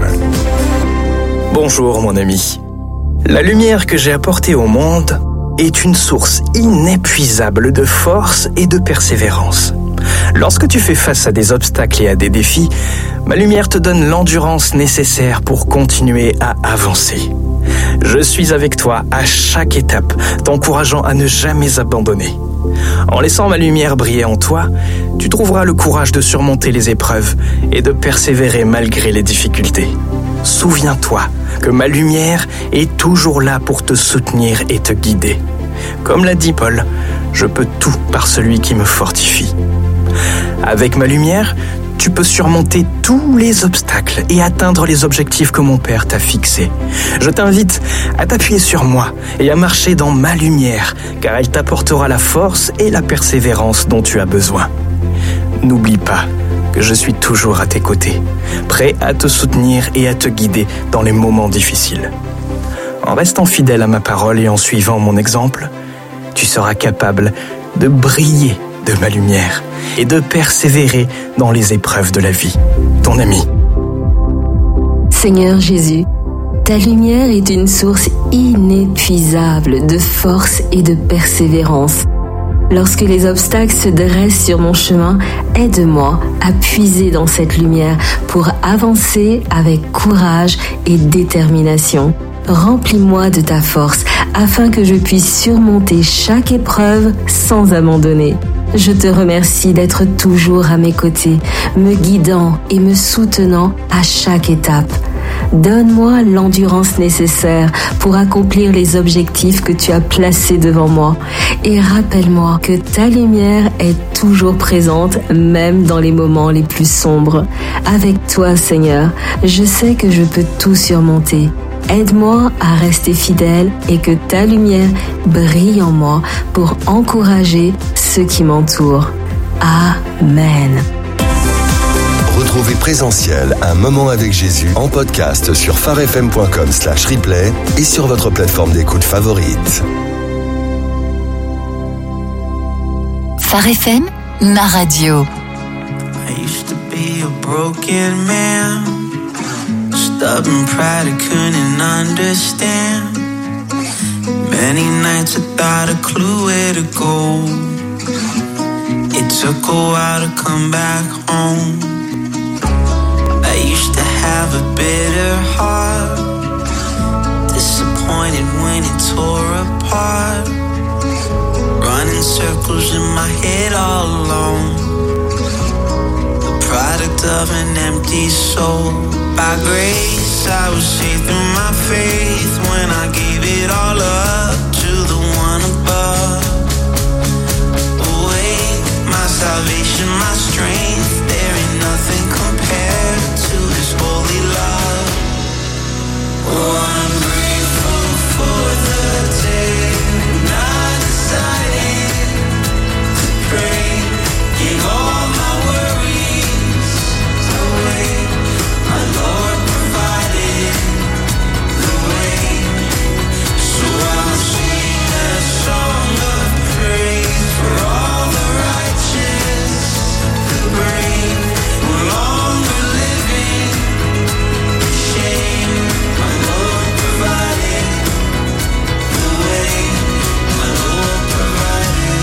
Bonjour mon ami. La lumière que j'ai apportée au monde est une source inépuisable de force et de persévérance. Lorsque tu fais face à des obstacles et à des défis, ma lumière te donne l'endurance nécessaire pour continuer à avancer. Je suis avec toi à chaque étape, t'encourageant à ne jamais abandonner. En laissant ma lumière briller en toi, tu trouveras le courage de surmonter les épreuves et de persévérer malgré les difficultés. Souviens-toi que ma lumière est toujours là pour te soutenir et te guider. Comme l'a dit Paul, je peux tout par celui qui me fortifie. Avec ma lumière, tu peux surmonter tous les obstacles et atteindre les objectifs que mon Père t'a fixés. Je t'invite à t'appuyer sur moi et à marcher dans ma lumière, car elle t'apportera la force et la persévérance dont tu as besoin. N'oublie pas que je suis toujours à tes côtés, prêt à te soutenir et à te guider dans les moments difficiles. En restant fidèle à ma parole et en suivant mon exemple, tu seras capable de briller de ma lumière et de persévérer dans les épreuves de la vie. Ton ami. Seigneur Jésus, ta lumière est une source inépuisable de force et de persévérance. Lorsque les obstacles se dressent sur mon chemin, aide-moi à puiser dans cette lumière pour avancer avec courage et détermination. Remplis-moi de ta force afin que je puisse surmonter chaque épreuve sans abandonner. Je te remercie d'être toujours à mes côtés, me guidant et me soutenant à chaque étape. Donne-moi l'endurance nécessaire pour accomplir les objectifs que tu as placés devant moi. Et rappelle-moi que ta lumière est toujours présente, même dans les moments les plus sombres. Avec toi, Seigneur, je sais que je peux tout surmonter. Aide-moi à rester fidèle et que ta lumière brille en moi pour encourager ceux qui m'entourent. Amen. Retrouvez Présentiel, un moment avec Jésus en podcast sur pharefm.com slash replay et sur votre plateforme d'écoute favorite. Phare F M, ma radio. I used to be a broken man. Stubborn pride I couldn't understand. Many nights I thought a clue where to go. It took a while to come back home. I used to have a bitter heart, disappointed when it tore apart. Running circles in my head all alone, the product of an empty soul. By grace I was saved through my faith when I gave it all up to the one above. Away, my salvation, my strength, there ain't nothing compared to His holy love. Oh, I'm grateful for the day when I decided to pray, give all my worries away. My Lord provided the way, so I'll sing a song of praise for all the righteous, the brave, no longer living in shame. My Lord provided the way, my Lord provided.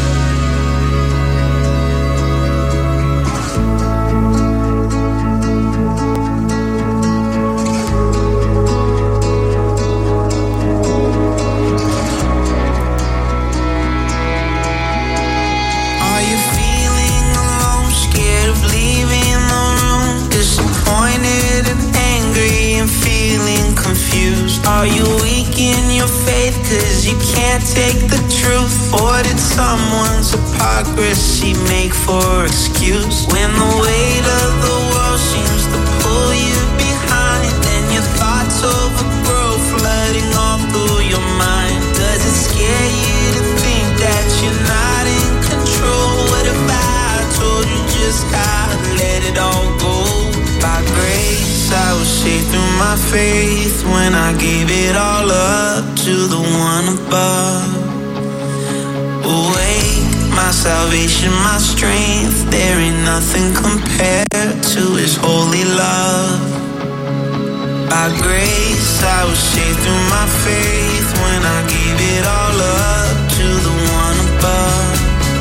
Are you feeling alone, scared of leaving the room, disappointed and angry and feeling confused? Are you weak in your faith cause you can't take the truth? Or did someone's hypocrisy make for excuse? When the weight of the world seems to pull you behind and your thoughts overgrow, flooding all through your mind, does it scare you to think that you're not in control? What if I told you just how to let it all go? By grace I was saved through my faith when I gave it all up to the one above. Awake, my salvation, my strength. There ain't nothing compared to His holy love. By grace, I was saved through my faith when I gave it all up to the one above.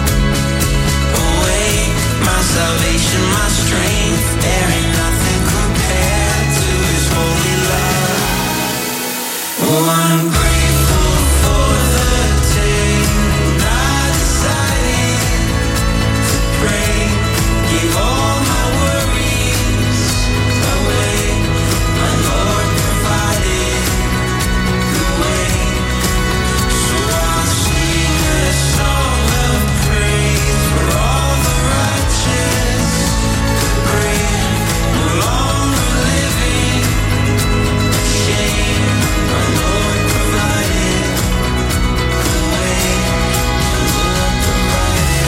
Away, my salvation, my strength. There ain't nothing compared to His holy love. Oh, I'm grateful for the day when I decided to pray, give all my worries away. My Lord provided the way, so I'll sing a song of praise for all the righteous could bring. No longer living shame. My Lord provided the way. My Lord provided.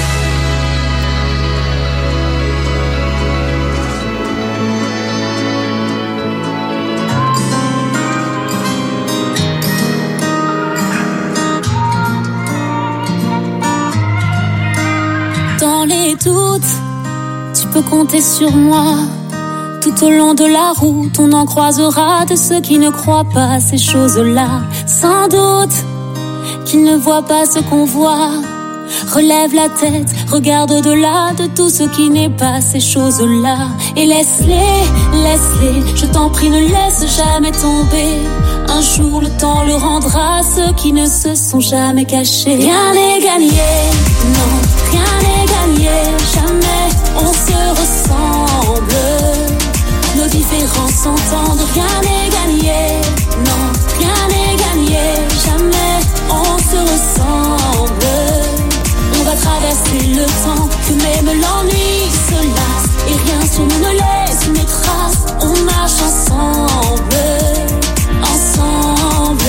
Dans les doutes, tu peux compter sur moi. Tout au long de la route, on en croisera de ceux qui ne croient pas à ces choses-là. Sans doute qu'ils ne voient pas ce qu'on voit. Relève la tête, regarde au-delà de tout ce qui n'est pas ces choses-là. Et laisse-les, laisse-les, je t'en prie, ne laisse jamais tomber. Un jour le temps le rendra à ceux qui ne se sont jamais cachés. Rien n'est gagné, non, rien n'est gagné. Jamais on se ressemble. Nos différences s'entendent, rien n'est gagné, non, rien n'est gagné. Jamais on se ressemble. On va traverser le temps, que même l'ennui se lasse. Et rien sur nous ne laisse une trace. On marche ensemble, ensemble.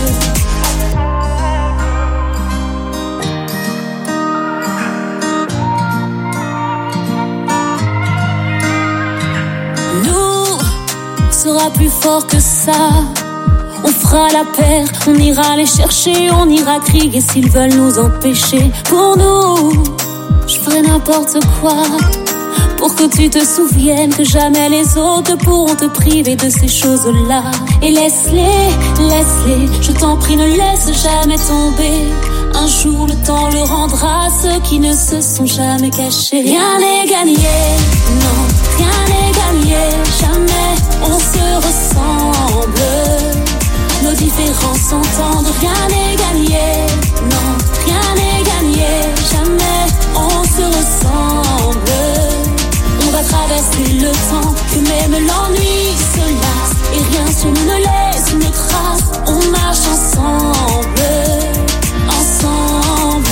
Nous, on sera plus fort que ça. On fera la paire, on ira les chercher, on ira crier s'ils veulent nous empêcher. Pour nous, je ferai n'importe quoi pour que tu te souviennes que jamais les autres pourront te priver de ces choses-là. Et laisse-les, laisse-les, je t'en prie, ne laisse jamais tomber. Un jour le temps le rendra à ceux qui ne se sont jamais cachés. Rien n'est gagné, non, rien n'est gagné. Jamais on se ressemble. Nos différences s'entendent, rien n'est gagné, non, rien n'est gagné. Jamais on se ressemble. On va traverser le temps, que même l'ennui se lasse. Et rien sur nous ne laisse une trace. On marche ensemble, ensemble.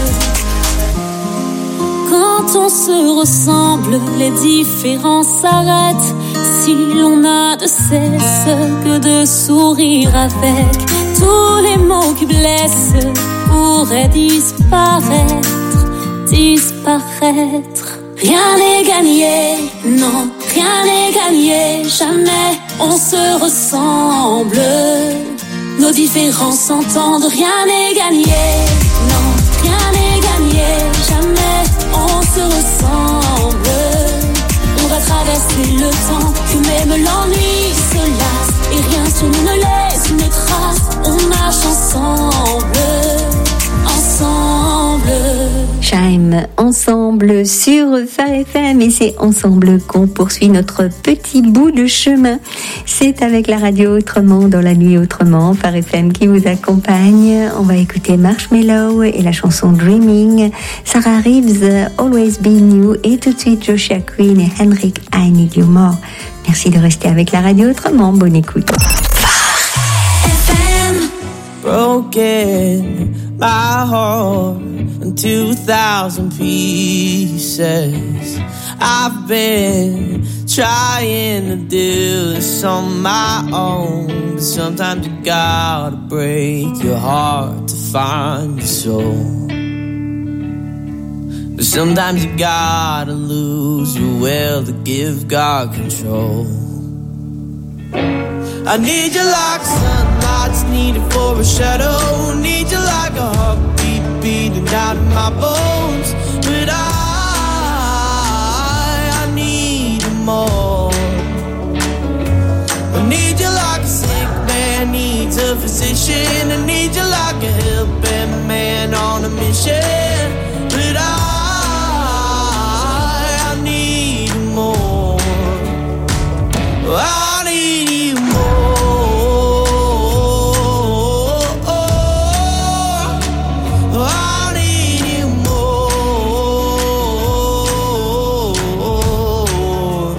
Quand on se ressemble, les différences s'arrêtent. Si l'on n'a de cesse que de sourire avec, tous les mots qui blessent pourraient disparaître, disparaître. Rien n'est gagné, non, rien n'est gagné. Jamais on se ressemble. Nos différences s'entendent, rien n'est gagné, non, rien n'est gagné. Jamais on se ressemble. On va traverser le temps, que même l'ennui se lasse. Et rien sur nous ne laisse une trace. On marche ensemble, ensemble. Chime ensemble sur Phare F M, et c'est ensemble qu'on poursuit notre petit bout de chemin. C'est avec la radio Autrement, dans la nuit autrement, Phare F M qui vous accompagne. On va écouter Marshmello et la chanson Dreaming, Sarah Reeves, Always Been You, et tout de suite Joshua Queen et Henrik, I Need You More. Merci de rester avec la radio Autrement, bonne écoute. Broken my heart into a thousand pieces. I've been trying to do this on my own, but sometimes you gotta break your heart to find your soul. But sometimes you gotta lose your will to give God control. I need you like sunlight's needed for a shadow. Need you like a heartbeat beating down in my bones. But I, I need you more. I need you like a sick man needs a physician. I need you like a helping man on a mission. But I, I need you more. I need you more. I need you more.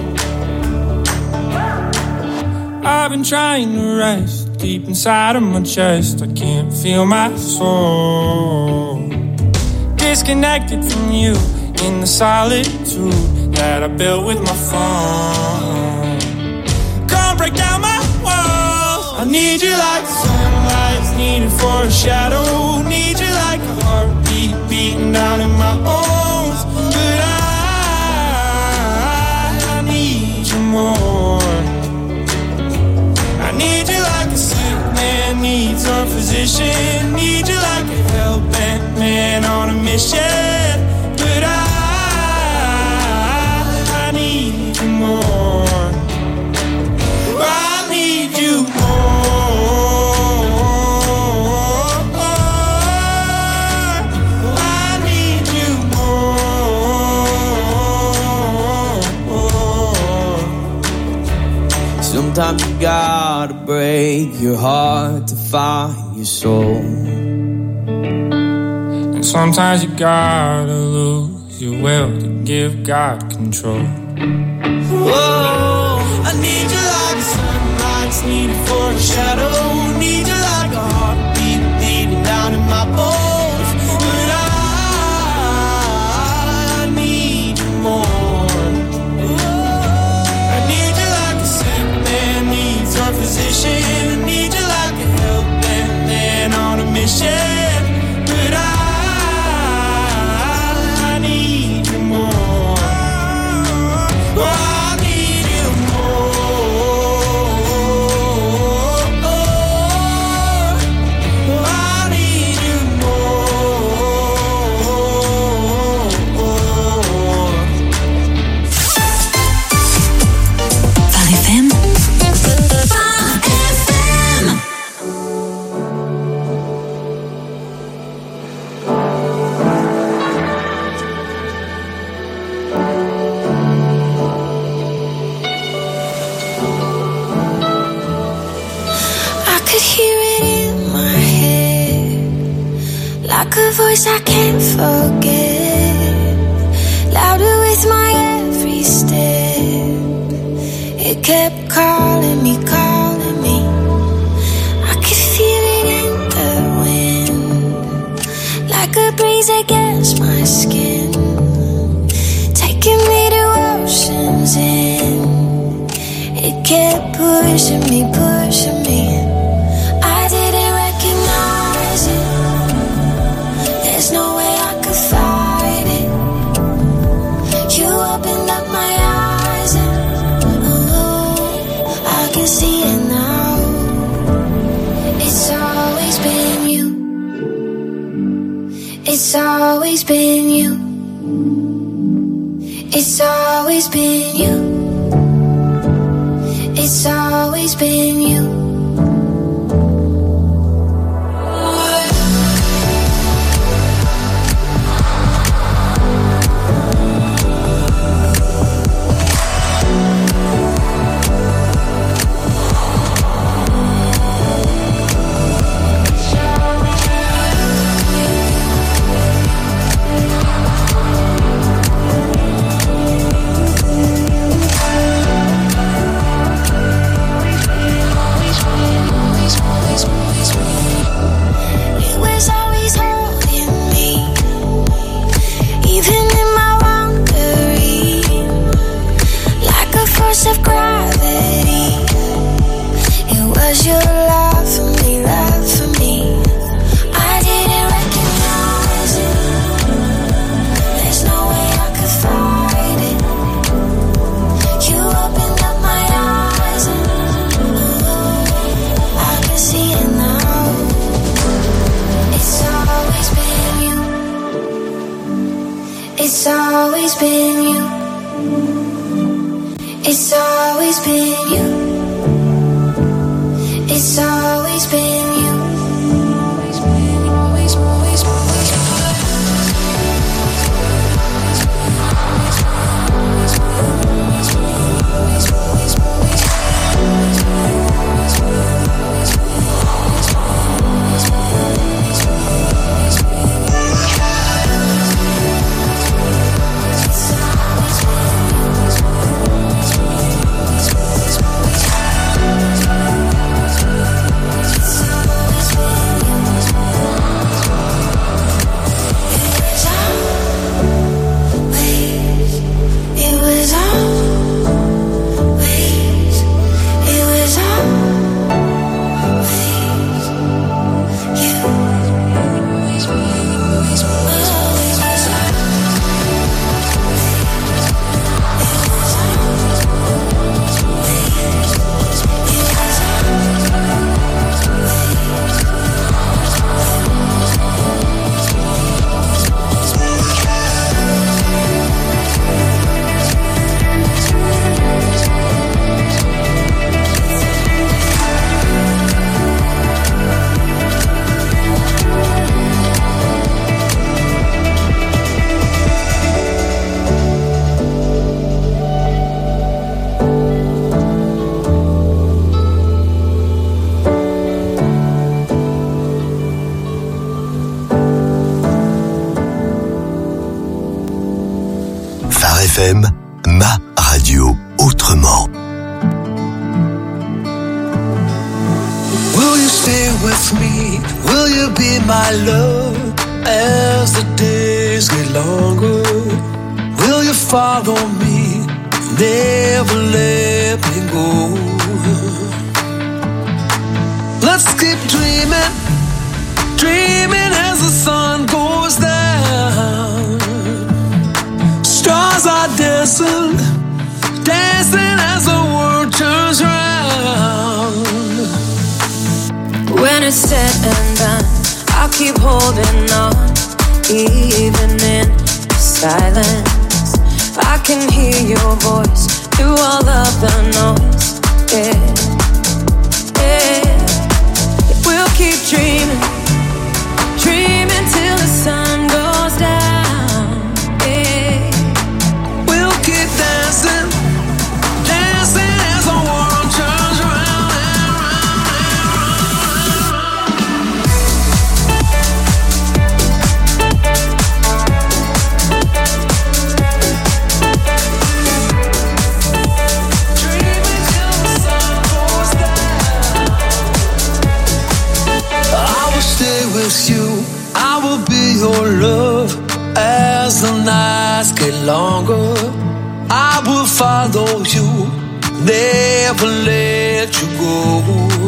I've been trying to rest deep inside of my chest. I can't feel my soul. Disconnected from you in the solitude that I built with my phone. Come break down my walls. I need you like sunlight's needed for a shadow. Need you like a heartbeat beating down in my bones. But I, I need you more. I need you like a sick man needs a physician. Need you like a helping man on a mission. But I, I need you more. I need you more. I need you more. Sometimes you gotta break your heart to find your soul. And sometimes you gotta lose your will to give God control. Whoa, I need you like sunlight's needed for a shadow. Need you like a heartbeat beating down in my bones. But I, I need you more. I need you like a sick man needs a physician. I need you like a helping man on a mission. But I, I need you more. I need you more. I need you more. Phare F M. I could hear it in my head, like a voice I can't forget, louder with my every step. It kept calling me, calling me. I could feel it in the wind, like a breeze against my skin, taking me to oceans end. It kept pushing me, pushing me. I didn't recognize it. There's no way I could fight it. You opened up my eyes and oh, I can see it now. It's always been you. It's always been you. It's always been you. It's always been you. It's always been you. It's always been you. Always been, always, always, always. Phare F M, ma radio autrement. Will you stay with me? Will you be my love as the days get longer? Will you follow me? Never let me go. Let's keep dreaming, dreaming as the sun goes down. Stars are dancing, dancing as the world turns round. When it's said and done, I'll keep holding on, even in silence. I can hear your voice through all of the noise. Yeah, yeah. We'll keep dreaming, dreaming till the sun goes down. Yeah, we'll keep dancing, dancing as the world turns round and round Dreaming till the sun goes down. I will stay with you, I will be your love as the nights get longer. I will follow you, never let you go.